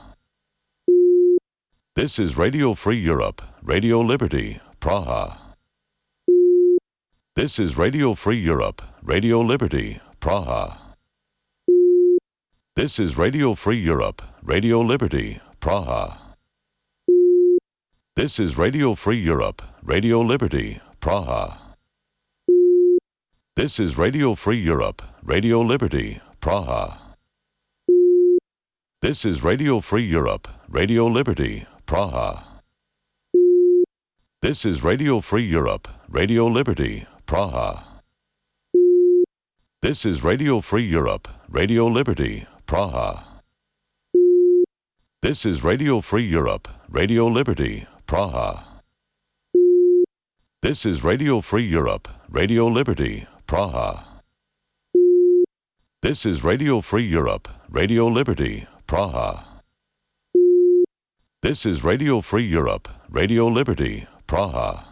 This is Radio Free Europe, Radio Liberty, Praha. This is Radio Free Europe, Radio Liberty, Praha. This is Radio Free Europe, Radio Liberty, Praha. This is Radio Free Europe, Radio Liberty, Praha. This is Radio Free Europe, Radio Liberty, Praha. This is Radio Free Europe, Radio Liberty, Praha. This is Radio Free Europe, Radio Liberty, Praha. This is Radio Free Europe, Radio Liberty, Praha. This is Radio Free Europe, Radio Liberty, Praha. This is Radio Free Europe, Radio Liberty, Praha. This is Radio Free Europe, Radio Liberty, Praha. This is Radio Free Europe, Radio Liberty, Praha.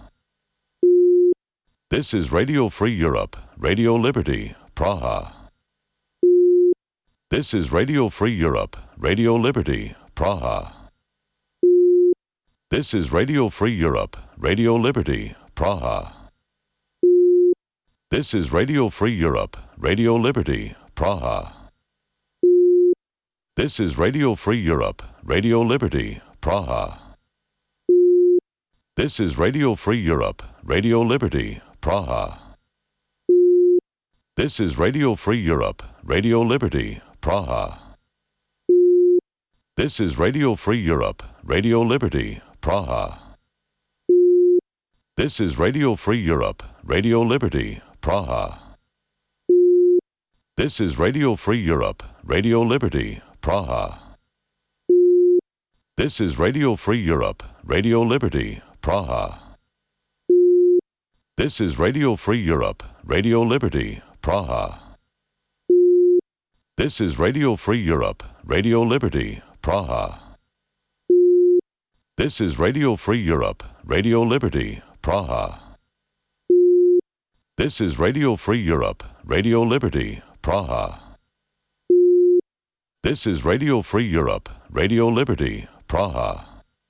This is Radio Free Europe, Radio Liberty, Praha. This is Radio Free Europe, Radio Liberty, Praha. This is Radio Free Europe, Radio Liberty, Praha. This is Radio Free Europe, Radio Liberty, Praha. This is Radio Free Europe, Radio Liberty, Praha. This is Radio Free Europe, Radio Liberty, Praha. This is Radio Free Europe, Radio Liberty, Praha. This is Radio Free Europe, Radio Liberty, Praha. This is Radio Free Europe, Radio Liberty, Praha. This is Radio Free Europe, Radio Liberty, Praha. This is Radio Free Europe, Radio Liberty, Praha. This is Radio Free Europe, Radio Liberty, Praha. This is Radio Free Europe, Radio Liberty, Praha. This is Radio Free Europe, Radio Liberty, Praha. This is Radio Free Europe, Radio Liberty, Praha. This is Radio Free Europe, Radio Liberty, Praha.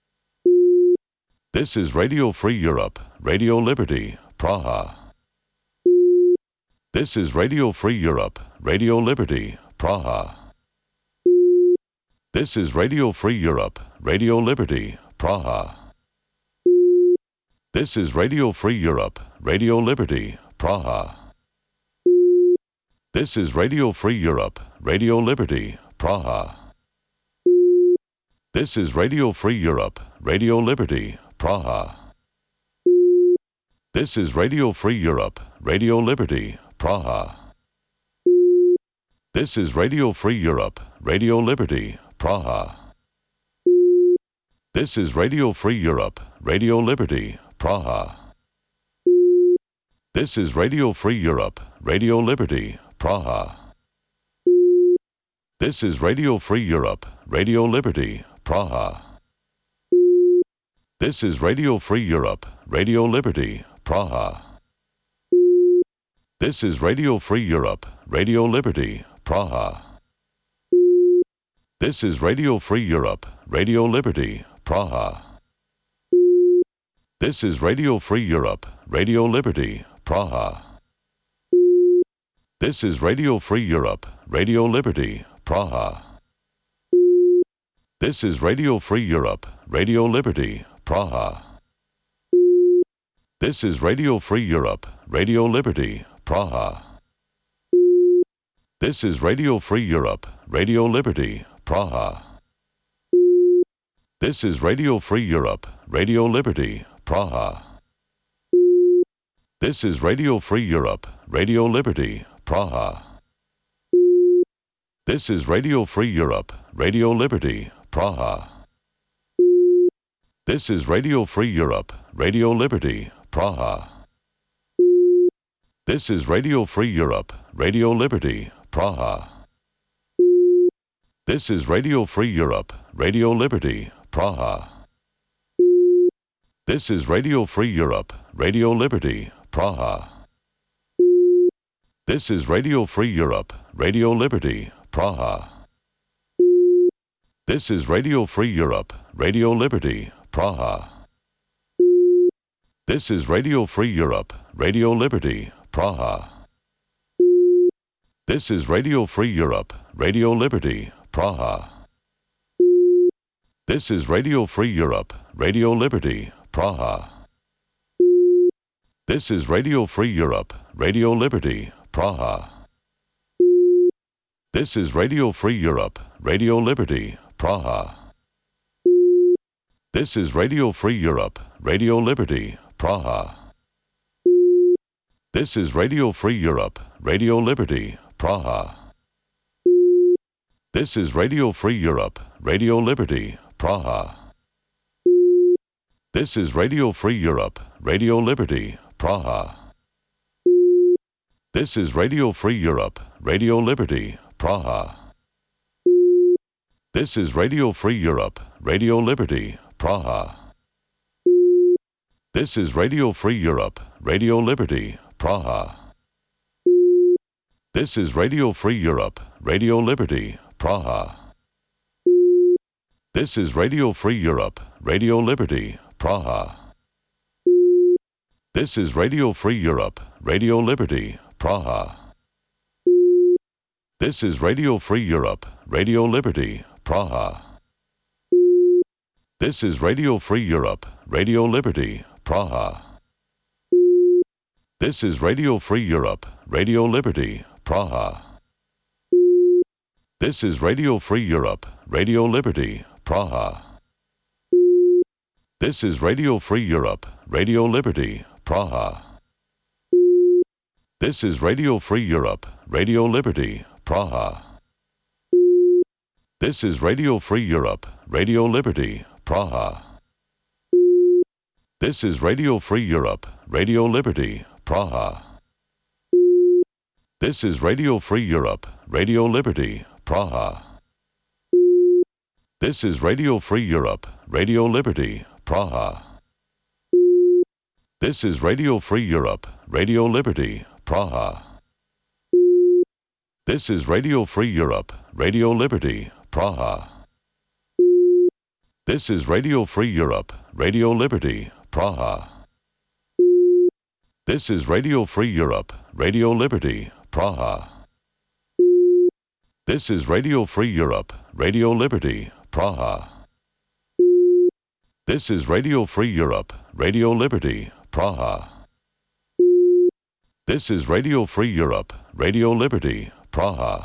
This is Radio Free Europe, Radio Liberty, Praha. This is Radio Free Europe, Radio Liberty, Praha. This is Radio Free Europe, Radio Liberty, Praha. This is Radio Free Europe, Radio Liberty, Praha. This is Radio Free Europe, Radio Liberty, Praha. This is Radio Free Europe, Radio Liberty, Praha. This is Radio Free Europe, Radio Liberty, Praha. This is Radio Free Europe, Radio Liberty, Praha. This is Radio Free Europe, Radio Liberty, Praha. This is Radio Free Europe, Radio Liberty, Praha. This is Radio Free Europe, Radio Liberty, Praha. This is Radio Free Europe, Radio Liberty, Praha. This is Radio Free Europe, Radio Liberty, Praha. This is Radio Free Europe, Radio Liberty, Praha. This is Radio Free Europe, Radio Liberty, Praha. This is Radio Free Europe, Radio Liberty, Praha. This is Radio Free Europe, Radio Liberty, Praha. This is Radio Free Europe, Radio Liberty, Praha. This is Radio Free Europe, Radio Liberty, Praha. This is Radio Free Europe, Radio Liberty, Praha. This is Radio Free Europe, Radio Liberty, Praha. This is Radio Free Europe, Radio Liberty, Praha. This is Radio Free Europe, Radio Liberty, Praha. This is Radio Free Europe, Radio Liberty, Praha. This is Radio Free Europe, Radio Liberty, Praha. This is Radio Free Europe, Radio Liberty, Praha. This is Radio Free Europe, Radio Liberty, Praha. This is Radio Free Europe, Radio Liberty, Praha. This is Radio Free Europe, Radio Liberty, Praha. This is Radio Free Europe, Radio Liberty, Praha. This is Radio Free Europe, Radio Liberty, Praha. This is Radio Free Europe, Radio Liberty, Praha. This is Radio Free Europe, Radio Liberty, Praha. This is Radio Free Europe, Radio Liberty, Praha. This is Radio Free Europe, Radio Liberty, Praha. This is Radio Free Europe, Radio Liberty, Praha. This is Radio Free Europe, Radio Liberty, Praha. This is Radio Free Europe, Radio Liberty, Praha. This is Radio Free Europe, Radio Liberty, Praha. This is Radio Free Europe, Radio Liberty, Praha. This is Radio Free Europe, Radio Liberty, Praha. This is Radio Free Europe, Radio Liberty, Praha. This is Radio Free Europe, Radio Liberty, Praha. This is Radio Free Europe, Radio Liberty, Praha. This is Radio Free Europe, Radio Liberty, Praha. This is Radio Free Europe, Radio Liberty, Praha. This is Radio Free Europe, Radio Liberty, Praha. This is Radio Free Europe, Radio Liberty, Praha. This is Radio Free Europe, Radio Liberty, Praha. This is Radio Free Europe, Radio Liberty, Praha. This is Radio Free Europe, Radio Liberty, Praha. This is Radio Free Europe, Radio Liberty, Praha. This is Radio Free Europe, Radio Liberty, Praha. This is Radio Free Europe, Radio Liberty, Praha. This is Radio Free Europe, Radio Liberty, Praha. This is Radio Free Europe, Radio Liberty, Praha. This is Radio Free Europe, Radio Liberty, Praha. This is Radio Free Europe, Radio Liberty, Praha. This is Radio Free Europe, Radio Liberty, Praha. This is Radio Free Europe, Radio Liberty, Praha.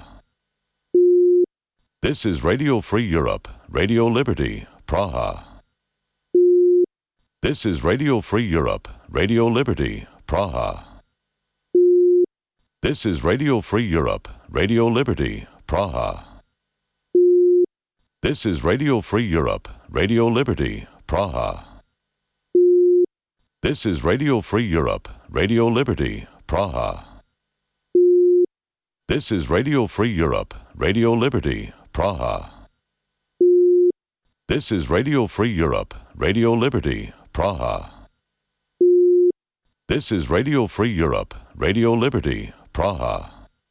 This is Radio Free Europe, Radio Liberty, Praha. This is Radio Free Europe, Radio Liberty, Praha. This is Radio Free Europe, Radio Liberty, Praha. This is Radio Free Europe, Radio Liberty, Praha. This is Radio Free Europe, Radio Liberty, Praha. This is Radio Free Europe, Radio Liberty, Praha. This is Radio Free Europe, Radio Liberty, Praha. This is Radio Free Europe, Radio Liberty, Praha.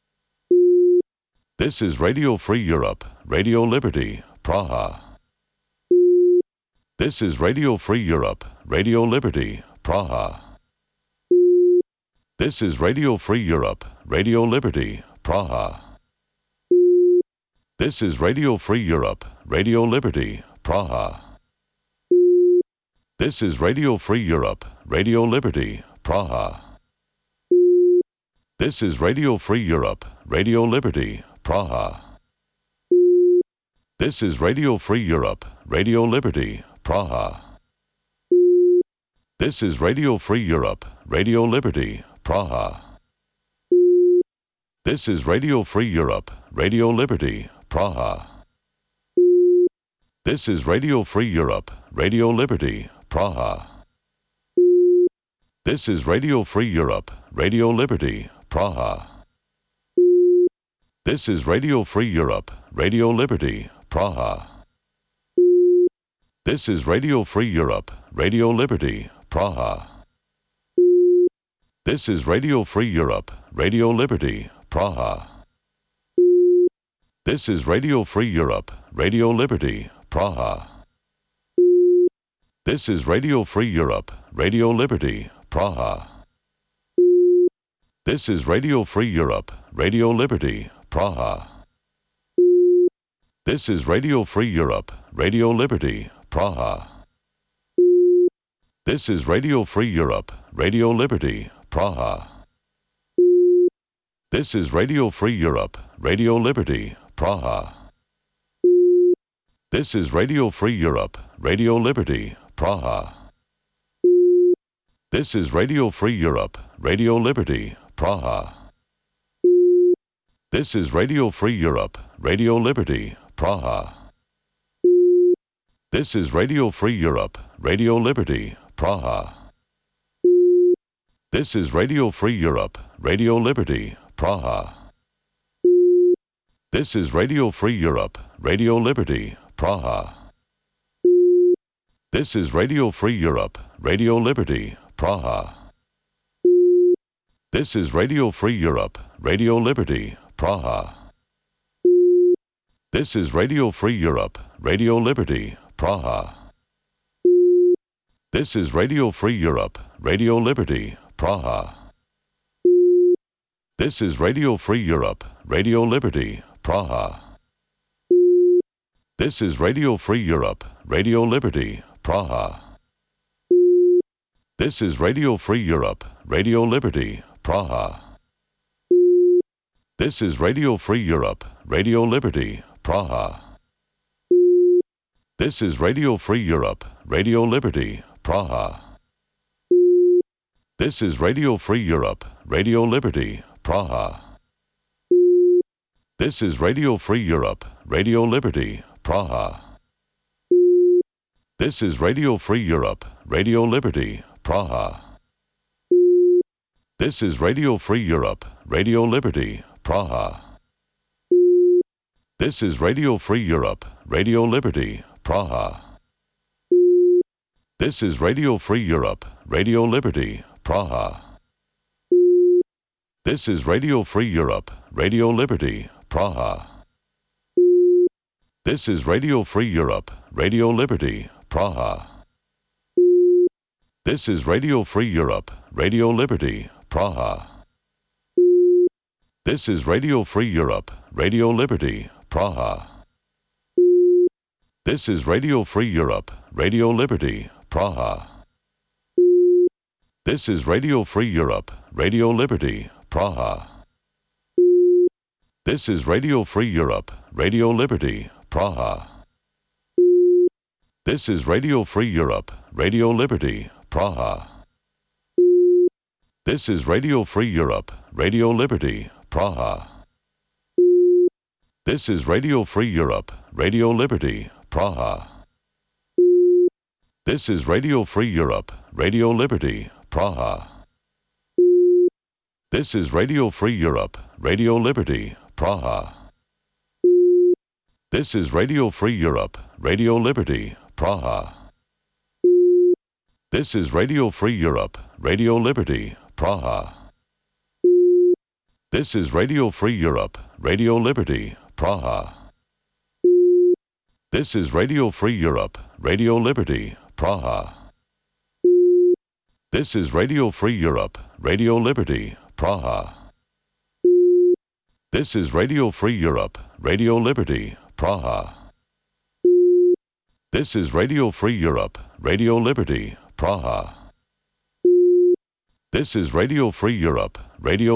This is Radio Free Europe, Radio Liberty, Praha. This is Radio Free Europe, Radio Liberty, Praha. This is Radio Free Europe, Radio Liberty, Praha. This is Radio Free Europe, Radio Liberty, Praha. This is Radio Free Europe, Radio Liberty, Praha. This is Radio Free Europe, Radio Liberty, Praha. This is Radio Free Europe, Radio Liberty, Praha. This is Radio Free Europe, Radio Liberty, Praha. This is Radio Free Europe, Radio Liberty, Praha. This is Radio Free Europe, Radio Liberty, Praha. This is Radio Free Europe, Radio Liberty, Praha. This is Radio Free Europe, Radio Liberty, Praha. This is Radio Free Europe, Radio Liberty, Praha. This is Radio Free Europe, Radio Liberty, Praha. This is Radio Free Europe, Radio Liberty, Praha. This is Radio Free Europe, Radio Liberty, Praha. This is Radio Free Europe, Radio Liberty, Praha. This is Radio Free Europe, Radio Liberty, Praha. This is Radio Free Europe, Radio Liberty, Praha. This is Radio Free Europe, Radio Liberty, Praha. This is Radio Free Europe, Radio Liberty, Praha. This is Radio Free Europe, Radio Liberty, Praha. This is Radio Free Europe, Radio Liberty, Praha. This is Radio Free Europe, Radio Liberty, Praha. This is Radio Free Europe, Radio Liberty, Praha. This is Radio Free Europe, Radio Liberty, Praha. This is Radio Free Europe, Radio Liberty, Praha. This is Radio Free Europe, Radio Liberty, Praha. This is Radio Free Europe, Radio Liberty, Praha. This is Radio Free Europe, Radio Liberty, Praha. This is Radio Free Europe, Radio Liberty, Praha. This is Radio Free Europe, Radio Liberty, Praha. This is Radio Free Europe, Radio Liberty, Praha. This is Radio Free Europe, Radio Liberty, Praha. This is Radio Free Europe, Radio Liberty, Praha. This is Radio Free Europe, Radio Liberty, Praha. This is Radio Free Europe, Radio Liberty, Praha. This is Radio Free Europe, Radio Liberty, Praha. This is Radio Free Europe, Radio Liberty, Praha. This is Radio Free Europe, Radio Liberty, Praha. This is Radio Free Europe, Radio Liberty, Praha. This is Radio Free Europe, Radio Liberty, Praha. This is Radio Free Europe, Radio Liberty, Praha. This is Radio Free Europe, Radio Liberty, Praha. This is Radio Free Europe, Radio Liberty, Praha. This is Radio Free Europe, Radio Liberty, Praha. This is Radio Free Europe, Radio Liberty, Praha. This is Radio Free Europe, Radio Liberty, Praha. This is Radio Free Europe, Radio Liberty, Praha. This is Radio Free Europe, Radio Liberty, Praha. This is Radio Free Europe, Radio Liberty, Praha. This is Radio Free Europe, Radio Liberty, Praha. This is Radio Free Europe, Radio Liberty, Praha. This is Radio Free Europe, Radio Liberty, Praha. This is Radio Free Europe, Radio Liberty, Praha. This is Radio Free Europe, Radio Liberty, Praha. This is Radio Free Europe, Radio Liberty, Praha. This is Radio Free Europe, Radio Liberty, Praha. This is Radio Free Europe, Radio Liberty, Praha. This is Radio Free Europe, Radio Liberty, Praha. This is Radio Free Europe, Radio